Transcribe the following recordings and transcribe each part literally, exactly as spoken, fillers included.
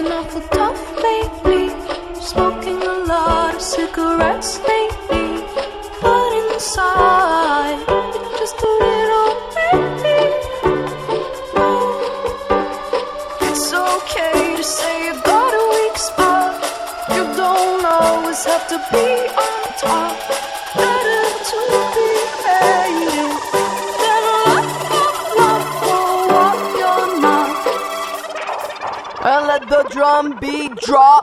been awful tough lately, smoking a lot of cigarettes lately, but inside it's just a little baby. It's okay to say you got a weak spot. You don't always have to be on top. Better to be hated than a lot of love for what you're not. And let the drum beat drop.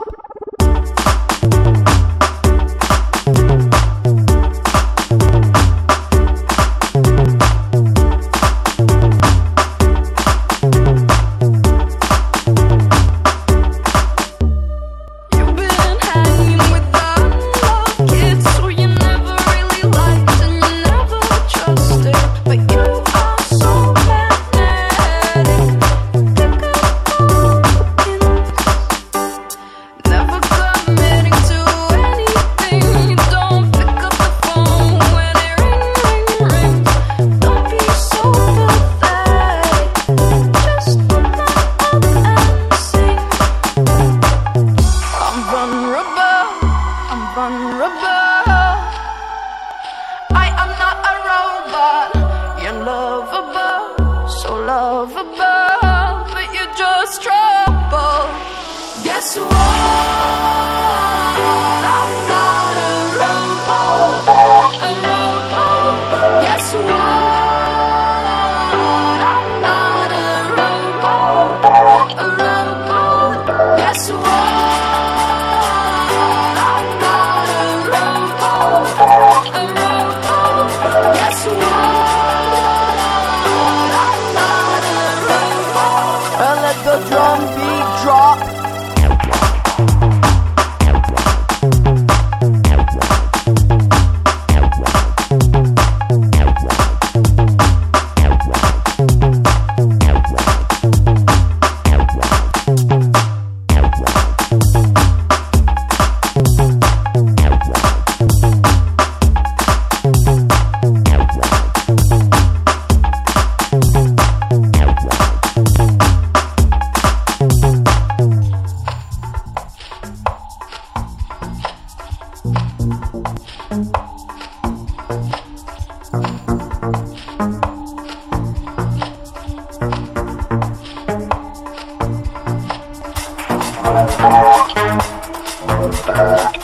I am not a robot. You're lovable, so lovable, but you're just trouble. Guess what? I'm not a robot. A robot. Guess what? I'm not a robot. A robot. Guess what? And let the drum beat drop. Uh,